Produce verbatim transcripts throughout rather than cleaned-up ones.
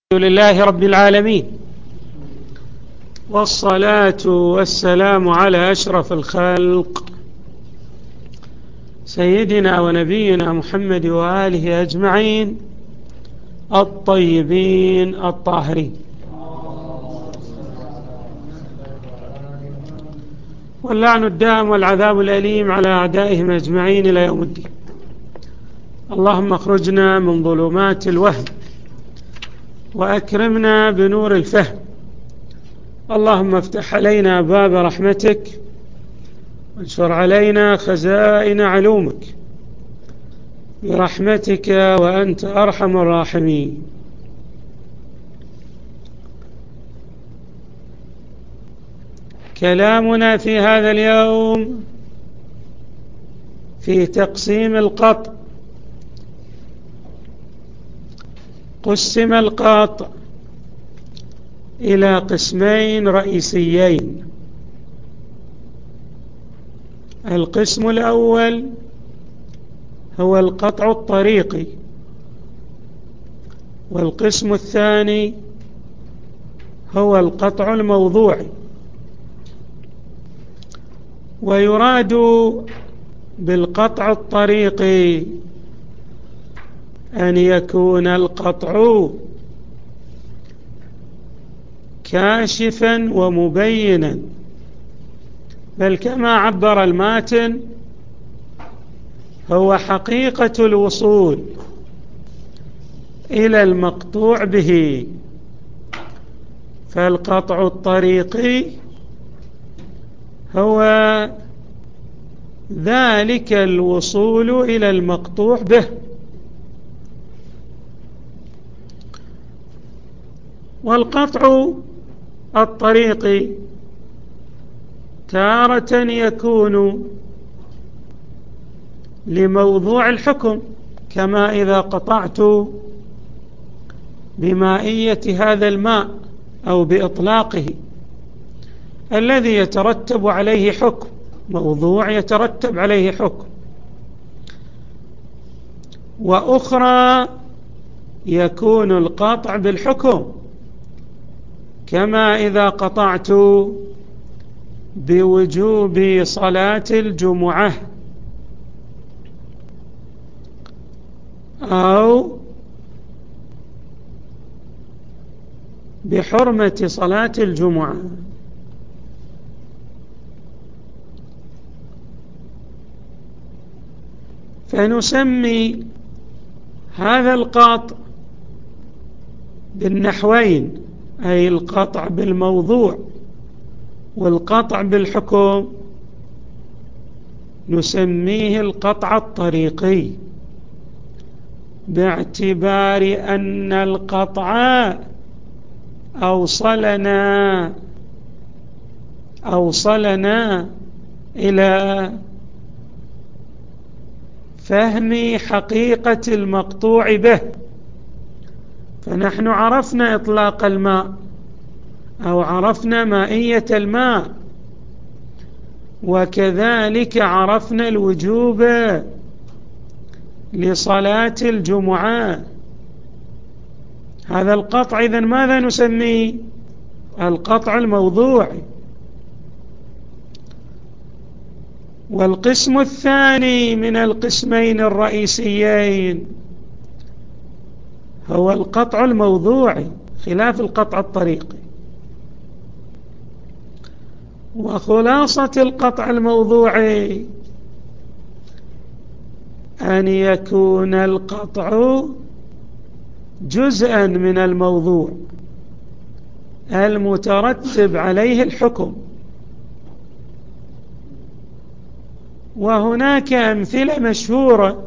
الحمد لله رب العالمين، والصلاة والسلام على أشرف الخلق سيدنا ونبينا محمد وآله أجمعين الطيبين الطاهرين، واللعن الدائم والعذاب الأليم على أعدائهم أجمعين إلى يوم الدين. اللهم اخرجنا من ظلمات الوهم وأكرمنا بنور الفهم، اللهم افتح علينا باب رحمتك وانشر علينا خزائن علومك برحمتك وأنت أرحم الراحمين. كلامنا في هذا اليوم في تقسيم القطع. قسم القطع إلى قسمين رئيسيين. القسم الأول هو القطع الطريقي، والقسم الثاني هو القطع الموضوعي. ويراد بالقطع الطريقي أن يكون القطع كاشفا ومبينا، بل كما عبر الماتن هو حقيقة الوصول إلى المقطوع به. فالقطع الطريقي هو ذلك الوصول إلى المقطوع به، والقطع الطريقي تارة يكون لموضوع الحكم، كما إذا قطعت بمائية هذا الماء أو بإطلاقه الذي يترتب عليه حكم، موضوع يترتب عليه حكم. وأخرى يكون القطع بالحكم، كما إذا قطعت بوجوب صلاة الجمعة أو بحرمة صلاة الجمعة. فنسمي هذا القطع بالنحوين، أي القطع بالموضوع والقطع بالحكم، نسميه القطع الطريقي، باعتبار أن القطع أوصلنا أوصلنا إلى فهم حقيقة المقطوع به. فنحن عرفنا إطلاق الماء أو عرفنا مائية الماء، وكذلك عرفنا الوجوب لصلاة الجمعة. هذا القطع إذن ماذا نسميه؟ القطع الموضوعي. والقسم الثاني من القسمين الرئيسيين هو القطع الموضوعي، خلاف القطع الطريقي. وخلاصة القطع الموضوعي أن يكون القطع جزءا من الموضوع المترتب عليه الحكم. وهناك أمثلة مشهورة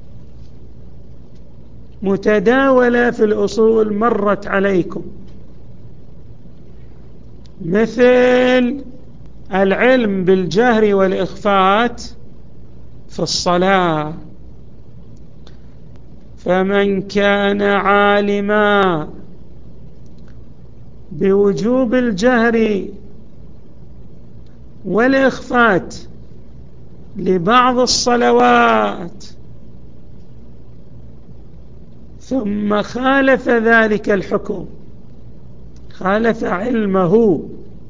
متداولة في الأصول مرت عليكم، مثل العلم بالجهر والإخفاءات في الصلاة. فمن كان عالما بوجوب الجهر والإخفاء لبعض الصلوات ثم خالف ذلك الحكم، خالف علمه،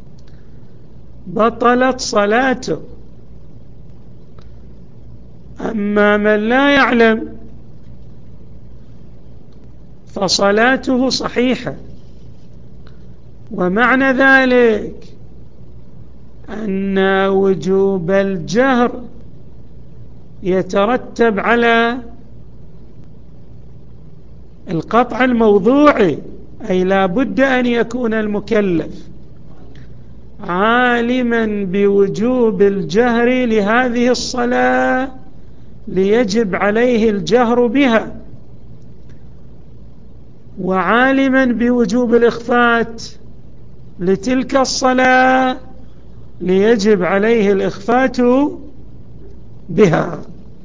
بطلت صلاته. أما من لا يعلم فصلاته صحيحة. ومعنى ذلك أن وجوب الجهر يترتب على القطع الموضوعي، أي لا بد أن يكون المكلف عالما بوجوب الجهر لهذه الصلاة ليجب عليه الجهر بها، وعالما بوجوب الإخفات لتلك الصلاة ليجب عليه الإخفات بها.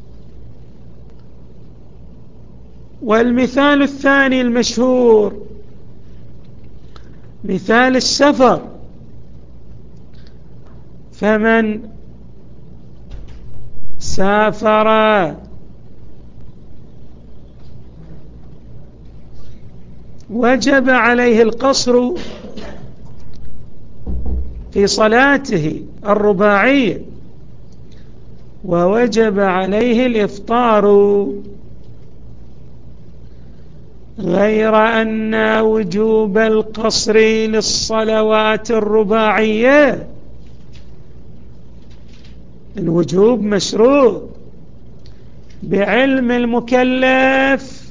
والمثال الثاني المشهور مثال السفر، فمن سافر وجب عليه القصر في صلاته الرباعية، ووجب عليه الإفطار، غير أن وجوب القصر للصلوات الرباعية الوجوب مشروط بعلم المكلف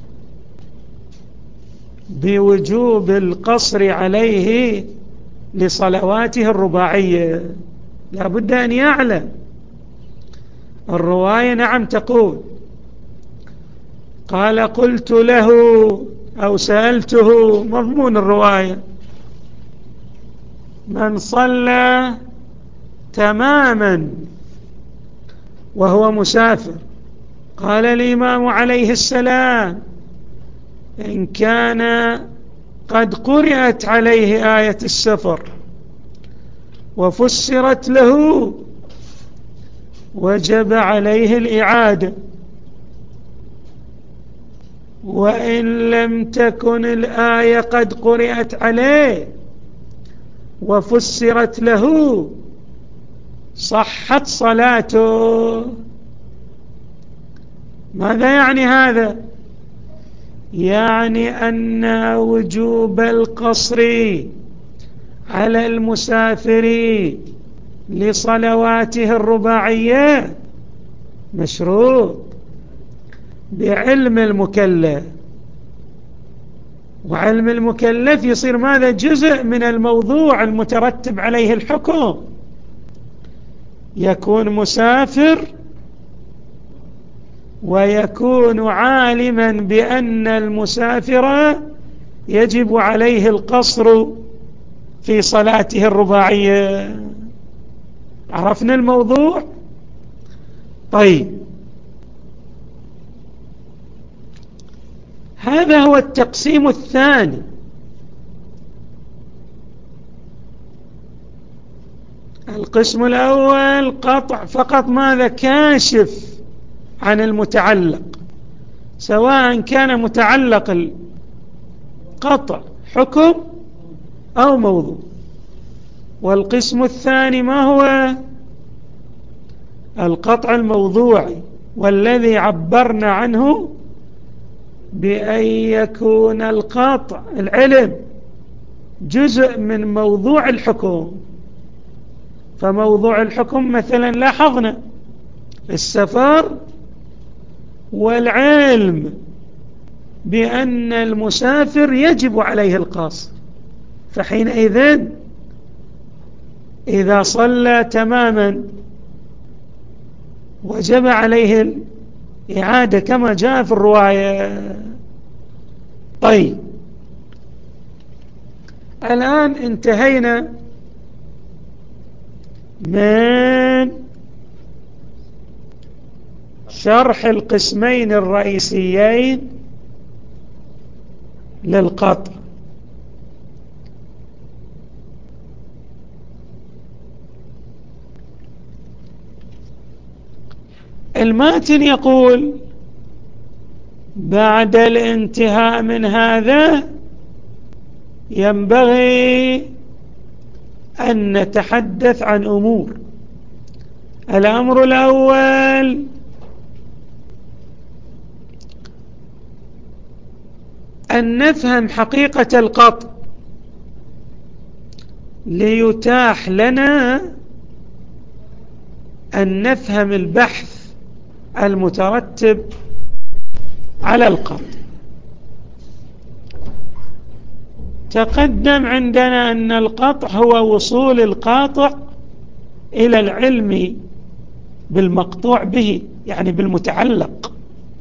بوجوب القصر عليه لصلواته الرباعية. لا بد أن يعلم. الرواية نعم تقول قال قلت له أو سألته، مضمون الرواية: من صلى تماما وهو مسافر؟ قال الإمام عليه السلام: إن كان قد قرأت عليه آية السفر وفسرت له وجب عليه الإعادة، وإن لم تكن الآية قد قرأت عليه وفسرت له صحت صلاته. ماذا يعني هذا؟ يعني أن وجوب القصر على المسافر لصلواته الرباعية مشروط بعلم المكلف، وعلم المكلف يصير ماذا؟ جزء من الموضوع المترتب عليه الحكم. يكون مسافر ويكون عالما بأن المسافر يجب عليه القصر في صلاته الرباعية. عرفنا الموضوع؟ طيب، هذا هو التقسيم الثاني. القسم الأول قطع فقط ماذا؟ كاشف عن المتعلق، سواء كان متعلق القطع حكم أو موضوع. والقسم الثاني ما هو؟ القطع الموضوعي، والذي عبرنا عنه بأن يكون القطع العلم جزء من موضوع الحكم. فموضوع الحكم مثلا لاحظنا السفر والعلم بأن المسافر يجب عليه القصر، فحينئذ إذا صلى تماما وجب عليه الإعادة كما جاء في الرواية. طيب، الآن انتهينا من شرح القسمين الرئيسيين للقطع. الماتن يقول: بعد الانتهاء من هذا ينبغي أن نتحدث عن أمور. الأمر الأول أن نفهم حقيقة القطع ليتاح لنا أن نفهم البحث المترتب على القطع. تقدم عندنا أن القطع هو وصول القاطع إلى العلم بالمقطوع به، يعني بالمتعلق،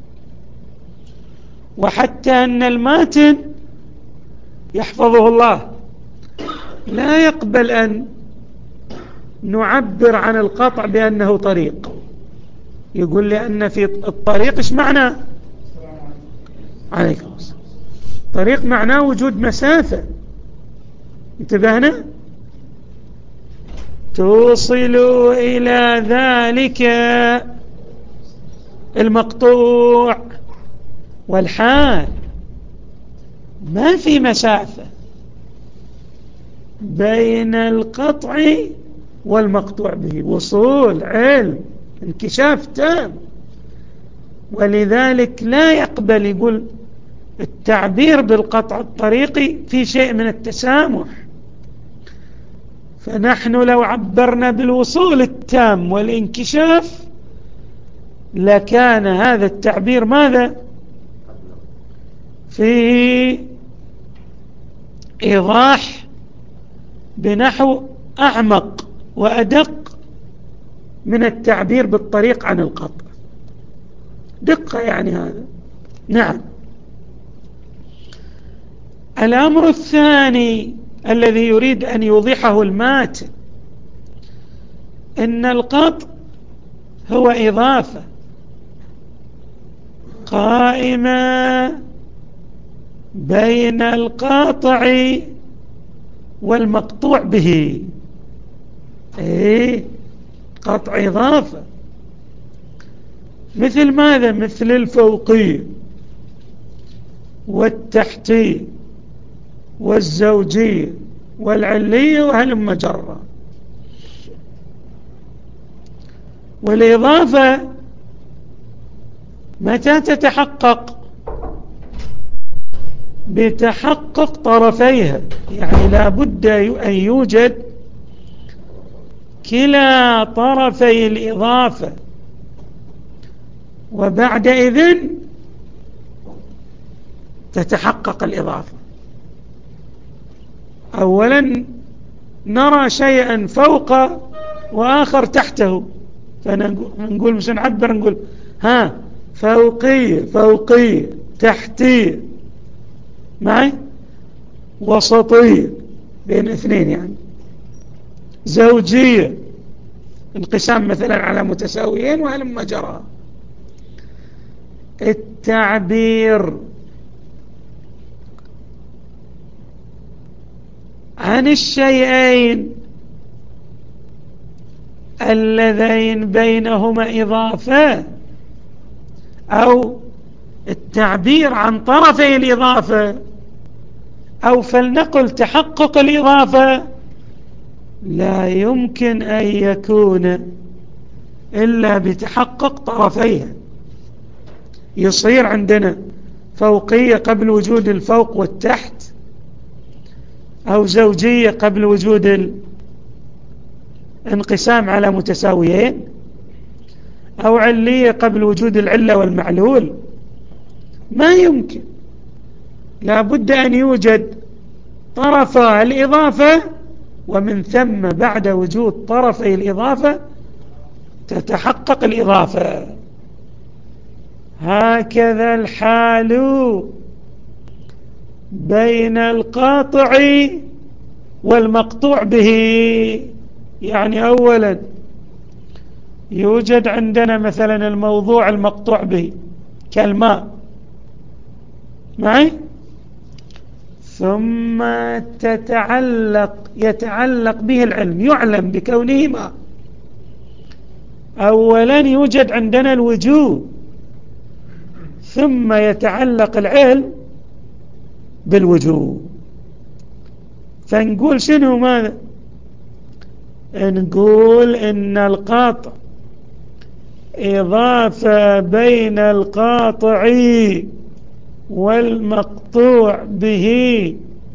وحتى أن الماتن يحفظه الله لا يقبل أن نعبر عن القطع بأنه طريق. يقول لأن في الطريق إيش معنى؟ عليكم السلام. طريق معناه وجود مسافة، انتبهنا؟ توصل إلى ذلك المقطوع، والحال ما في مسافة بين القطع والمقطوع به، وصول علم انكشاف تام. ولذلك لا يقبل يقول التعبير بالقطع الطريقي في شيء من التسامح. فنحن لو عبرنا بالوصول التام والانكشاف لكان هذا التعبير ماذا؟ فيه إيضاح بنحو أعمق وأدق من التعبير بالطريق عن القطع. دقة يعني هذا. نعم. الأمر الثاني الذي يريد أن يوضحه الماتن إن القطع هو إضافة قائمة بين القاطع والمقطوع به. ايه، قطع إضافة مثل ماذا؟ مثل الفوقية والتحتية والزوجية والعلية وهلم جرا. والإضافة متى تتحقق؟ بتحقق طرفيها، يعني لا بد أن يوجد كلا طرفي الإضافة، وبعدئذ تتحقق الإضافة. أولا نرى شيئا فوق وآخر تحته، فنقول مش نعبر، نقول ها فوقية فوقية، تحتية معي، وسطية بين اثنين، يعني زوجية، انقسام مثلا على متساويين وهلم جرى. التعبير عن الشيئين اللذين بينهما إضافة، أو التعبير عن طرفي الإضافة، أو فلنقل تحقق الإضافة، لا يمكن أن يكون إلا بتحقق طرفيها. يصير عندنا فوقية قبل وجود الفوق والتحت، أو زوجية قبل وجود الانقسام على متساويين، أو علية قبل وجود العلة والمعلول. ما يمكن، لا بد أن يوجد طرف الإضافة، ومن ثم بعد وجود طرفي الإضافة تتحقق الإضافة. هكذا الحال بين القاطع والمقطوع به. يعني أولا يوجد عندنا مثلا الموضوع المقطوع به كالماء معي، ثم تتعلق يتعلق به العلم، يعلم بكونه ماء. أولا يوجد عندنا الوجود، ثم يتعلق العلم بالوجوب. فنقول شنو ماذا؟ نقول إن القطع إضافة بين القاطع والمقطوع به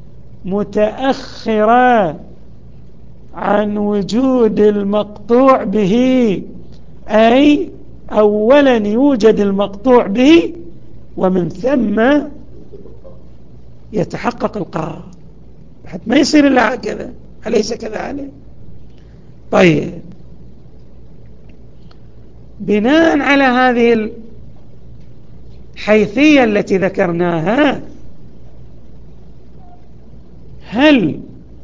متأخرة عن وجود المقطوع به، أي أولا يوجد المقطوع به ومن ثم يتحقق القطع، حتى ما يصير إلا هكذا، أليس كذلك؟ طيب، بناء على هذه الحيثية التي ذكرناها، هل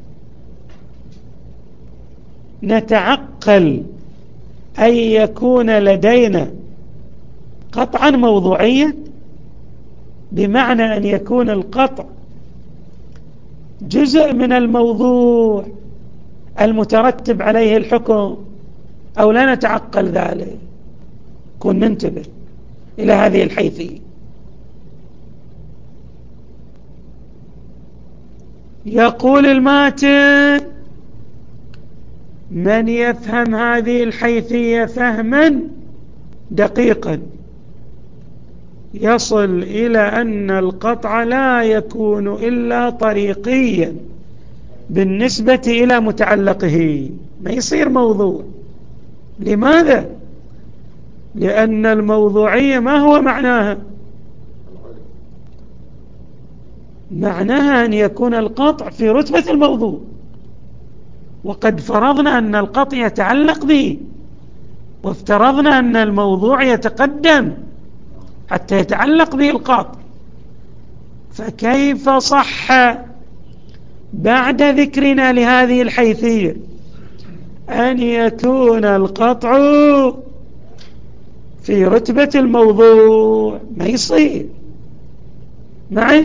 نتعقل أن يكون لدينا قطعا موضوعيا، بمعنى أن يكون القطع جزء من الموضوع المترتب عليه الحكم، أو لا نتعقل ذلك؟ كن ننتبه إلى هذه الحيثية. يقول الماتن: من يفهم هذه الحيثية فهما دقيقا يصل إلى أن القطع لا يكون إلا طريقيا بالنسبة إلى متعلقه، ما يصير موضوع. لماذا؟ لأن الموضوعية ما هو معناها؟ معناها أن يكون القطع في رتبة الموضوع، وقد فرضنا أن القطع يتعلق به، وافترضنا أن الموضوع يتقدم حتى يتعلق به القطع. فكيف صح بعد ذكرنا لهذه الحيثية أن يكون القطع في رتبة الموضوع؟ ما يصير. معي؟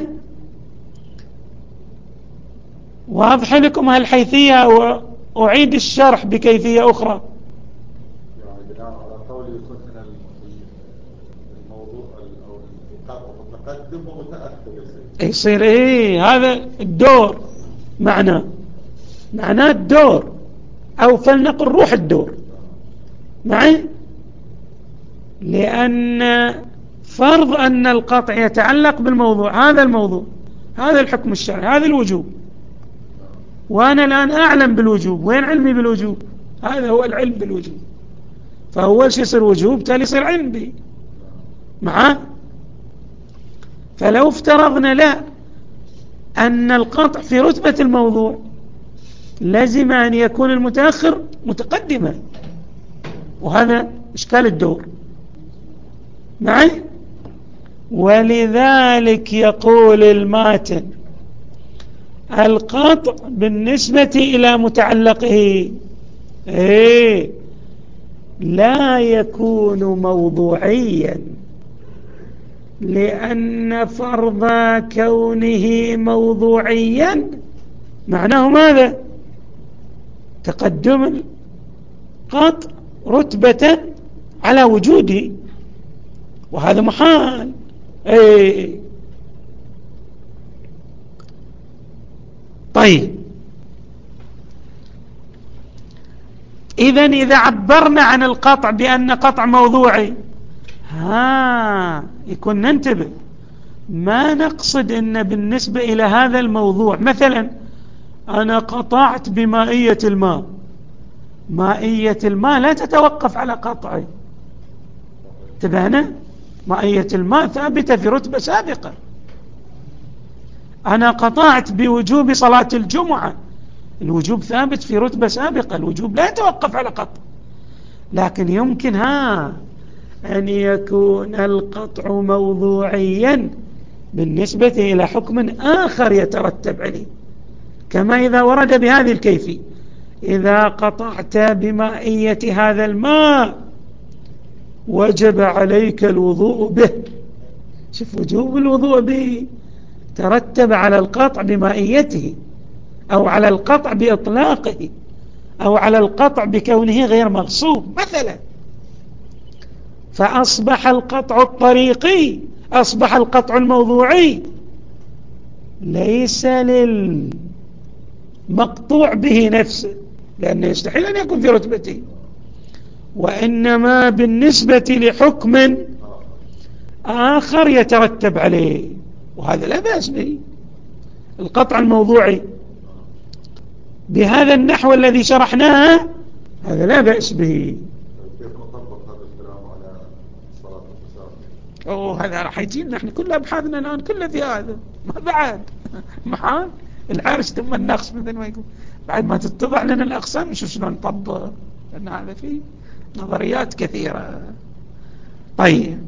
واضح لكم هالحيثية وأعيد الشرح بكيفية أخرى؟ يعني بناء على قول يكون هنا الموضوع أو القطع متقدم ومتأخر يصير يصير إيه هذا الدور، معناه معناه الدور، أو فلنقل روح الدور. معي؟ لأن فرض أن القطع يتعلق بالموضوع، هذا الموضوع، هذا الحكم الشرعي، هذا الوجوب، وأنا الآن أعلم بالوجوب. وين علمي بالوجوب؟ هذا هو العلم بالوجوب. فأول شيء يصير وجوب، تالي يصير علم به. معاه؟ فلو افترضنا لا أن القطع في رتبة الموضوع، لازم أن يكون المتأخر متقدما، وهذا إشكال الدور. معي؟ ولذلك يقول الماتن: القطع بالنسبة إلى متعلقه إيه لا يكون موضوعيا، لأن فرض كونه موضوعيا معناه ماذا؟ تقدم القطع رتبة على وجوده، وهذا محال. ايه طيب، إذن إذا عبرنا عن القطع بأن قطع موضوعي، ها يكون ننتبه، ما نقصد أن بالنسبة إلى هذا الموضوع، مثلا أنا قطعت بمائية الماء، مائية الماء لا تتوقف على قطعه، انتبهنا؟ مائية الماء ثابتة في رتبة سابقة. أنا قطعت بوجوب صلاة الجمعة، الوجوب ثابت في رتبة سابقة، الوجوب لا يتوقف على قطع. لكن يمكن ها أن يكون القطع موضوعيا بالنسبة إلى حكم آخر يترتب عليه، كما إذا ورد بهذه الكيفية: إذا قطعت بمائية هذا الماء وجب عليك الوضوء به. شوف، وجوب الوضوء به ترتب على القطع بمائيته، أو على القطع بإطلاقه، أو على القطع بكونه غير مغصوب مثلا. فأصبح القطع الطريقي أصبح القطع الموضوعي ليس للمقطوع به نفسه، لأنه يستحيل أن يكون في رتبته، وإنما بالنسبة لحكم آخر يترتب عليه، وهذا لا بأس به. القطع الموضوعي بهذا النحو الذي شرحناه هذا لا بأس به. كيف نطبق هذا الكلام على صلاة التساهل؟ أوه هذا راح يجينا نحن كل أبحاثنا الآن كلها في هذا، ما بعد محال العرش ثم النقص مثل ما يقول، بعد ما تتضح لنا الأقسام نشوف شلون نطبق، لأن هذا فيه نظريات كثيرة. طيب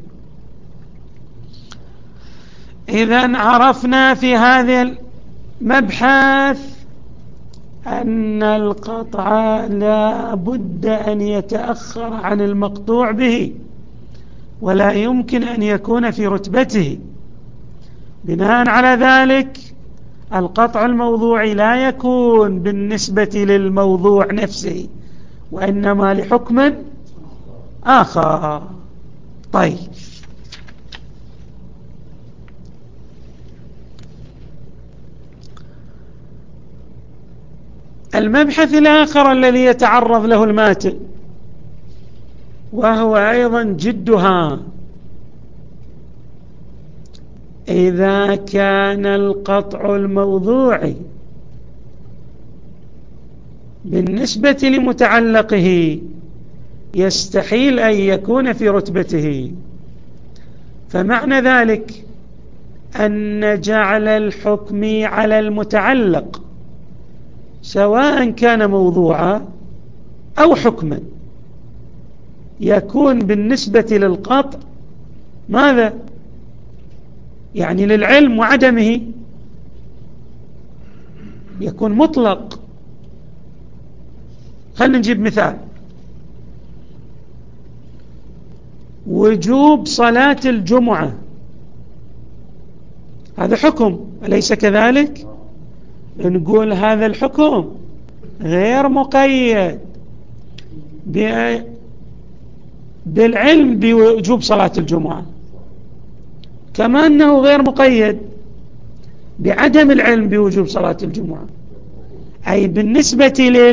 إذن عرفنا في هذا المبحث أن القطع لا بد أن يتأخر عن المقطوع به، ولا يمكن أن يكون في رتبته. بناء على ذلك القطع الموضوعي لا يكون بالنسبة للموضوع نفسه، وإنما لحكم آخر. طيب المبحث الآخر الذي يتعرض له الماتن، وهو أيضا جدها، إذا كان القطع الموضوعي بالنسبة لمتعلقه يستحيل أن يكون في رتبته، فمعنى ذلك أن جعل الحكم على المتعلق سواء كان موضوعا أو حكما يكون بالنسبة للقطع ماذا؟ يعني للعلم وعدمه يكون مطلق. خلينا نجيب مثال: وجوب صلاة الجمعة، هذا حكم أليس كذلك؟ نقول هذا الحكم غير مقيد بالعلم بوجوب صلاة الجمعة، كما أنه غير مقيد بعدم العلم بوجوب صلاة الجمعة، أي بالنسبة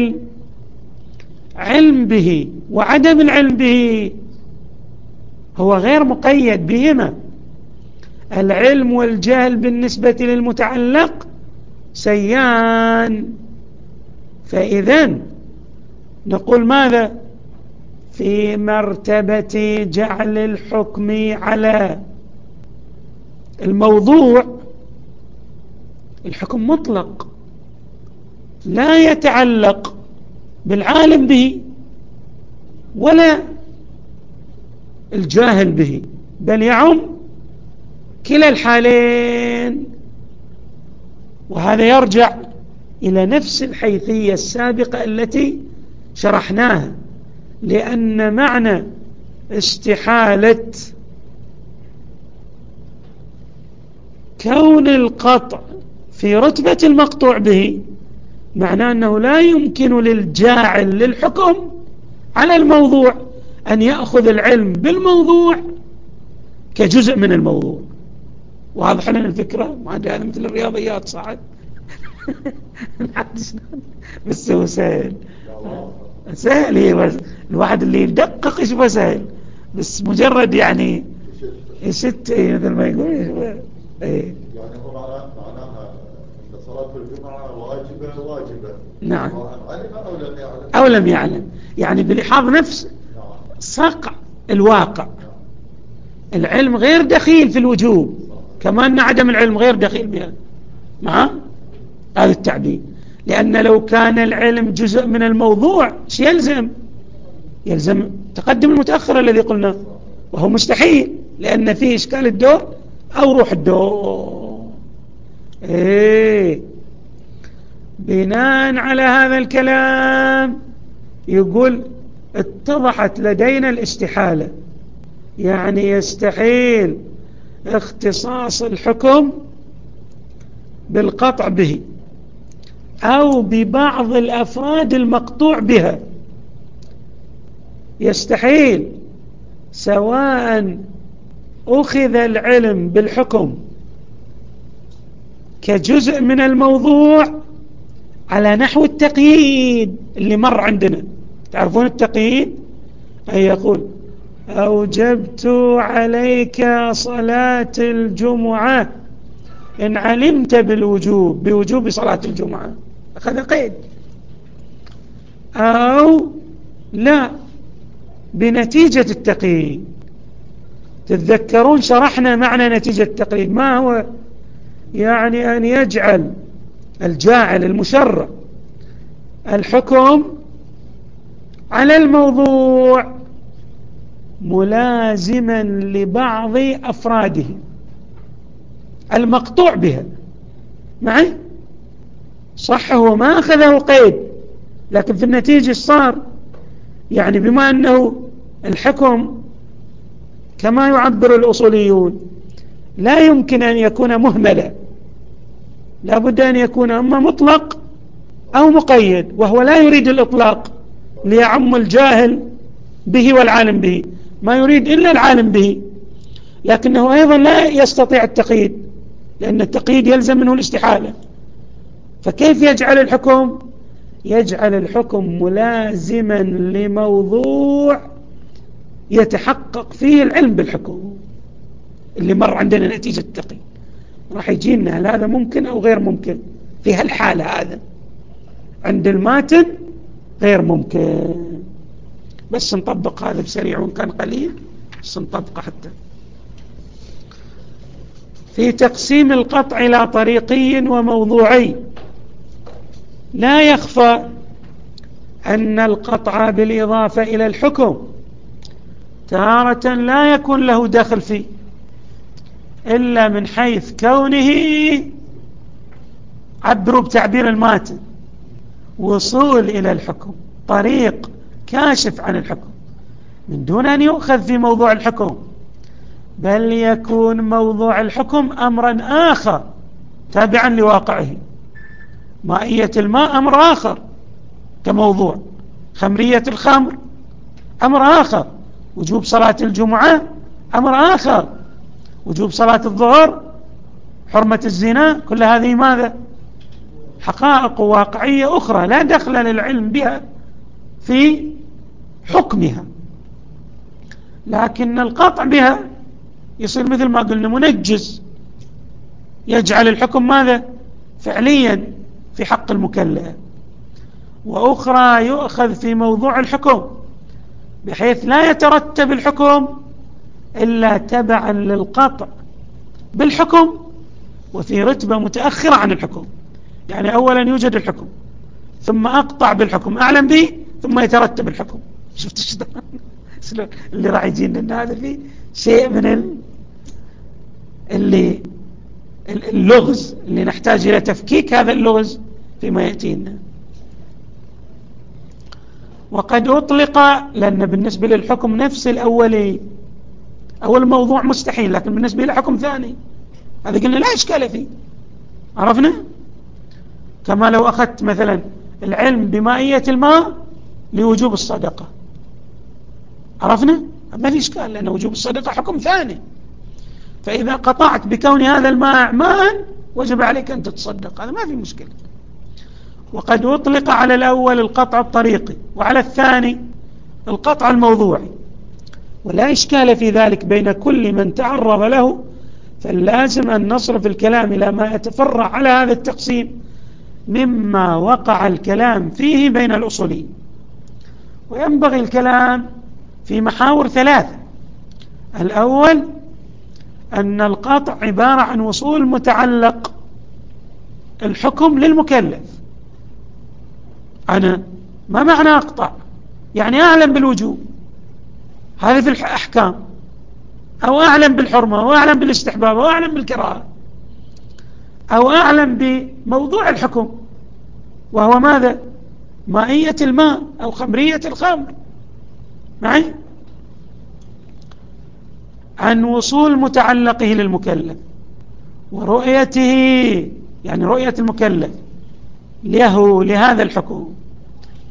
للعلم به وعدم العلم به هو غير مقيد بهما. العلم والجهل بالنسبة للمتعلق سيان. فإذن نقول ماذا؟ في مرتبة جعل الحكم على الموضوع الحكم مطلق لا يتعلق بالعالم به ولا الجاهل به، بل يعم كلا الحالين. وهذا يرجع إلى نفس الحيثية السابقة التي شرحناها، لأن معنى استحالة كون القطع في رتبة المقطوع به معناه أنه لا يمكن للجاعل للحكم على الموضوع أن يأخذ العلم بالموضوع كجزء من الموضوع. واضح لنا الفكرة؟ ما أدري، هذا مثل الرياضيات صعد بس هو سهل سهل هي، بس الواحد اللي يدقق يشوفه سهل، بس مجرد يعني يشت مثل ما يقول ايه. يعني هو معناها ان صلاة الجمعة واجبة واجبة نعم، علم او لم يعلم او لم يعلم، يعني بلحاظ نفس صقع الواقع. العلم غير دخيل في الوجوب، كما أن عدم العلم غير دخيل بها مع هذا التعبير، لأن لو كان العلم جزء من الموضوع شو يلزم؟ يلزم تقدم المتأخر الذي قلنا، وهو مستحيل لأن فيه إشكال الدور أو روح الدور. إيه. بناء على هذا الكلام يقول اتضحت لدينا الاستحالة، يعني يستحيل اختصاص الحكم بالقطع به أو ببعض الأفراد المقطوع بها، يستحيل سواء أخذ العلم بالحكم كجزء من الموضوع على نحو التقييد اللي مر عندنا. تعرفون التقييد؟ أي يقول أوجبت عليك صلاة الجمعة إن علمت بالوجوب بوجوب صلاة الجمعة، أخذ قيد. أو لا، بنتيجة التقييد. تتذكرون شرحنا معنى نتيجة التقييد ما هو؟ يعني أن يجعل الجاعل المشرع الحكم على الموضوع ملازما لبعض أفراده المقطوع بها. معي؟ صح، هو ما أخذه قيد، لكن في النتيجة صار يعني بما أنه الحكم كما يعبر الأصوليون لا يمكن أن يكون مهملا، لا بد أن يكون أما مطلق أو مقيد، وهو لا يريد الإطلاق ليعم الجاهل به والعالم به، ما يريد إلا العالم به، لكنه أيضا لا يستطيع التقييد لأن التقييد يلزم منه الاستحالة. فكيف يجعل الحكم؟ يجعل الحكم ملازما لموضوع يتحقق فيه العلم بالحكم اللي مر عندنا نتيجة التقييد. راح يجينا هل هذا ممكن أو غير ممكن في هالحالة. هذا عند الماتن غير ممكن. بس نطبق هذا بسريع وإن كان قليل، بس نطبقه حتى في تقسيم القطع إلى طريقي وموضوعي. لا يخفى أن القطع بالإضافة إلى الحكم تارة لا يكون له دخل فيه إلا من حيث كونه، عبروا بتعبير الماتن، وصول إلى الحكم، طريق كاشف عن الحكم، من دون أن يؤخذ في موضوع الحكم، بل يكون موضوع الحكم أمرا آخر تابعا لواقعه. مائية الماء أمر آخر كموضوع، خمرية الخمر أمر آخر، وجوب صلاة الجمعة أمر آخر، وجوب صلاة الظهر، حرمة الزنا، كل هذه ماذا؟ حقائق واقعية أخرى لا دخل للعلم بها في حكمها. لكن القطع بها يصير مثل ما قلنا منجز، يجعل الحكم ماذا؟ فعليا في حق المكلف. وأخرى يؤخذ في موضوع الحكم بحيث لا يترتب الحكم إلا تبعا للقطع بالحكم وفي رتبة متأخرة عن الحكم. يعني أولا يوجد الحكم ثم أقطع بالحكم أعلم به ثم يترتب الحكم. شفت شلون اللي راح يجينا أن هذا فيه شيء من اللي اللغز اللي نحتاج إلى تفكيك هذا اللغز فيما يأتينا. وقد أطلق، لأن بالنسبة للحكم نفس الأولي، أول موضوع مستحيل، لكن بالنسبة لحكم ثاني هذا قلنا لا إشكال فيه. عرفنا؟ كما لو أخذت مثلا العلم بمائية الماء لوجوب الصدقة، عرفنا؟ ما في إشكال لأن وجوب الصدقة حكم ثاني، فإذا قطعت بكون هذا الماء ماء وجب عليك أن تتصدق، هذا ما في مشكلة. وقد أطلق على الأول القطع الطريقي وعلى الثاني القطع الموضوعي، ولا إشكال في ذلك بين كل من تعرض له، فاللازم أن نصرف الكلام إلى ما يتفرع على هذا التقسيم مما وقع الكلام فيه بين الأصوليين. وينبغي الكلام في محاور ثلاثة. الأول أن القطع عبارة عن وصول متعلق الحكم للمكلف. أنا ما معنى أقطع؟ يعني أعلم بالوجوب، هذا في الأحكام، أو أعلم بالحرمة، أو أعلم بالاستحباب، أو أعلم بالكراهة، أو أعلم بموضوع الحكم وهو ماذا؟ مائية الماء أو خمرية الخمر. معي؟ عن وصول متعلقه للمكلف ورؤيته، يعني رؤية المكلف له لهذا الحكم.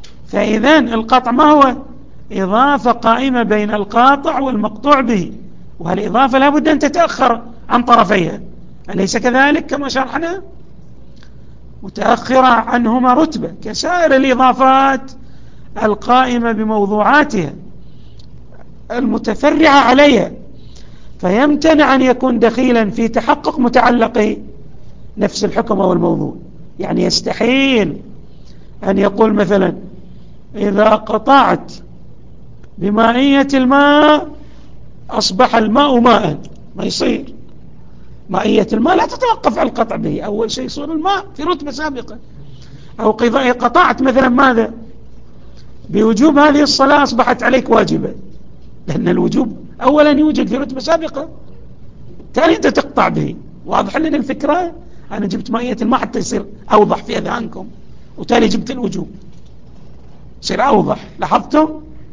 فإذن القطع ما هو؟ إضافة قائمة بين القاطع والمقطوع به وهالإضافة لابد أن تتأخر عن طرفيها، أليس كذلك كما شرحنا؟ متأخرة عنهما رتبة كسائر الإضافات القائمة بموضوعاتها المتفرعة عليها، فيمتنع أن يكون دخيلا في تحقق متعلقه نفس الحكم أو الموضوع. يعني يستحيل أن يقول مثلا إذا قطعت بمائية الماء أصبح الماء ماء، ما يصير. مائية الماء لا تتوقف على القطع به، أول شيء يصير الماء في رتبة سابقة. أو قطعت مثلا ماذا بوجوب هذه الصلاة أصبحت عليك واجبة، لأن الوجوب أولا يوجد في رتبة سابقة، ثانيا أنت تقطع به. واضح لنا الفكرة؟ أنا جبت مائية الماء حتى يصير أوضح في أذهانكم، وتالي جبت الوجوب يصير أوضح. لاحظتم؟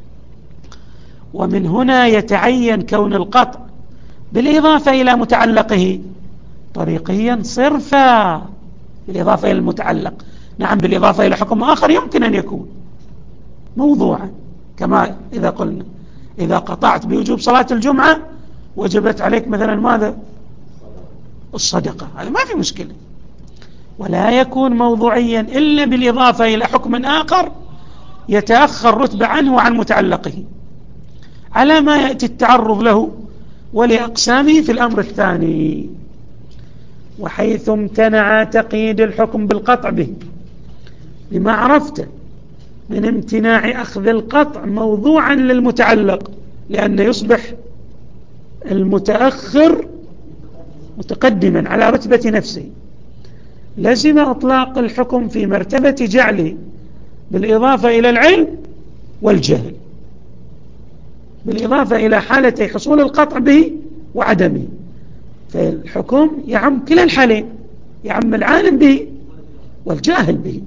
ومن هنا يتعين كون القطع بالإضافة إلى متعلقه طريقيا صرفا، بالإضافة إلى المتعلق. نعم، بالإضافة إلى حكم آخر يمكن أن يكون موضوعا، كما إذا قلنا إذا قطعت بوجوب صلاة الجمعة وجبت عليك مثلا ماذا؟ الصدقة، هذا ما في مشكلة. ولا يكون موضوعيا إلا بالإضافة إلى حكم آخر يتأخر رتبة عنه وعن متعلقه، على ما يأتي التعرض له ولأقسامه في الأمر الثاني. وحيث امتنع تقييد الحكم بالقطع به لما عرفت من امتناع أخذ القطع موضوعا للمتعلق، لأن يصبح المتأخر متقدما على رتبة نفسه، لزم أطلاق الحكم في مرتبة جعله بالإضافة إلى العلم والجهل، بالإضافة إلى حالتي حصول القطع به وعدمه. فالحكم يعم كلا الحالين، يعم العالم به والجاهل به،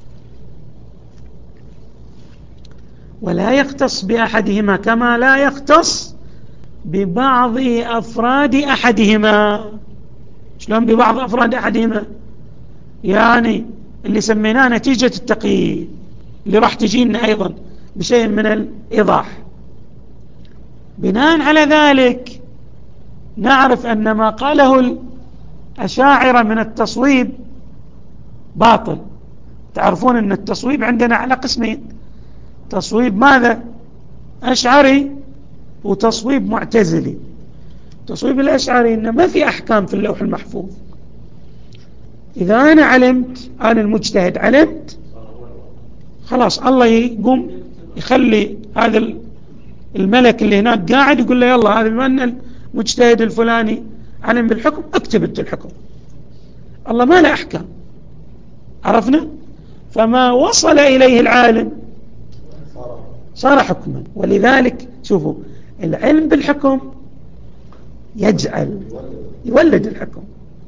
ولا يختص بأحدهما كما لا يختص ببعض أفراد أحدهما. شلون ببعض أفراد أحدهما؟ يعني اللي سميناه نتيجة التقييد، اللي راح تجينا أيضا بشيء من الإيضاح. بناء على ذلك نعرف أن ما قاله الأشاعرة من التصويب باطل. تعرفون أن التصويب عندنا على قسمين، تصويب ماذا؟ أشعري وتصويب معتزلي. تصويب الأشعري إنه ما في أحكام في اللوح المحفوظ. إذا أنا علمت، أنا المجتهد علمت، خلاص الله يقوم يخلي هذا الملك اللي هناك قاعد يقول له يلا هذا بما أن المجتهد الفلاني علم بالحكم اكتب انت الحكم. الله ما له أحكام، عرفنا؟ فما وصل إليه العالم صار حكما. ولذلك شوفوا العلم بالحكم يجعل يولد الحكم.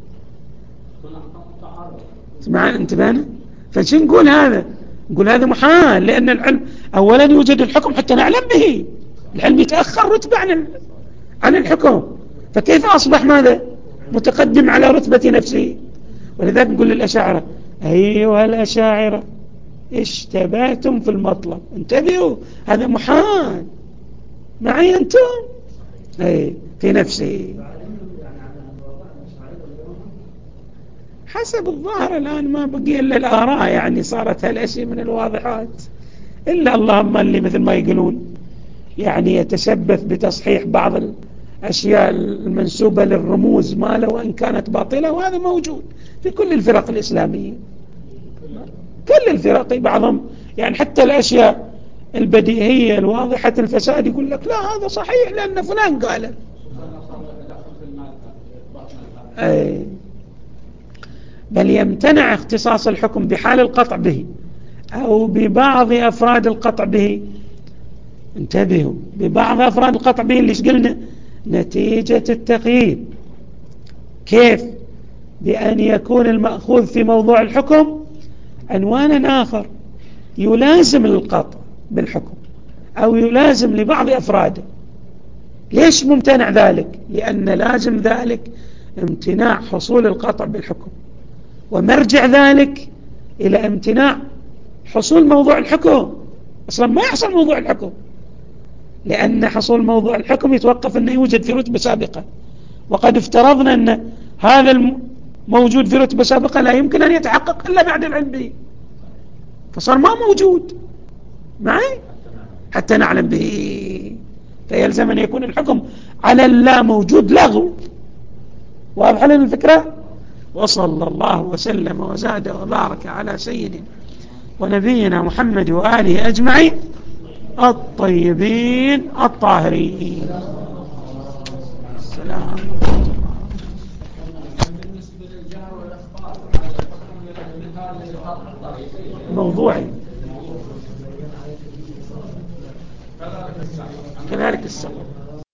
اسمع انتبهنا. فشو نقول هذا؟ نقول هذا محال، لأن العلم أولا يوجد الحكم حتى نعلم به، العلم يتأخر رتبة عن عن الحكم، فكيف أصبح ماذا؟ متقدم على رتبة نفسه. ولذلك نقول للأشاعرة أيها الأشاعرة اشتبهتم في المطلب، انتبهوا هذا محال معي أنتم أي في نفسه. حسب الظاهر الآن ما بقي إلا الآراء، يعني صارت هالأشياء من الواضحات، إلا اللهم اللي مثل ما يقولون يعني يتشبث بتصحيح بعض الأشياء المنسوبة للرموز ما لو أن كانت باطلة، وهذا موجود في كل الفرق الإسلامية، كل الفرق بعضهم يعني حتى الأشياء البديهية الواضحة الفساد يقول لك لا هذا صحيح لأن فلان قال. أي بل يمتنع اختصاص الحكم بحال القطع به أو ببعض أفراد القطع به. انتبهوا، ببعض أفراد القطع به اللي قلنا نتيجة التقييد. كيف؟ بأن يكون المأخوذ في موضوع الحكم عنوانا آخر يلازم القطع بالحكم أو يلازم لبعض أفراده. ليش ممتنع ذلك؟ لأن لازم ذلك امتناع حصول القطع بالحكم، ومرجع ذلك إلى امتناع حصول موضوع الحكم. أصلا ما يحصل موضوع الحكم، لأن حصول موضوع الحكم يتوقف أنه يوجد في رتبة سابقة، وقد افترضنا أن هذا الموجود في رتبة سابقة لا يمكن أن يتحقق إلا بعد العلم به، فصار ما موجود معي حتى نعلم به، فيلزم أن يكون الحكم على اللا موجود لغو. واضح لنا الفكرة؟ وصلى الله وسلم وزاد وبارك على سيدنا ونبينا محمد وآله أجمعين الطيبين الطاهرين. السلام. موضوعي كذلك السبب.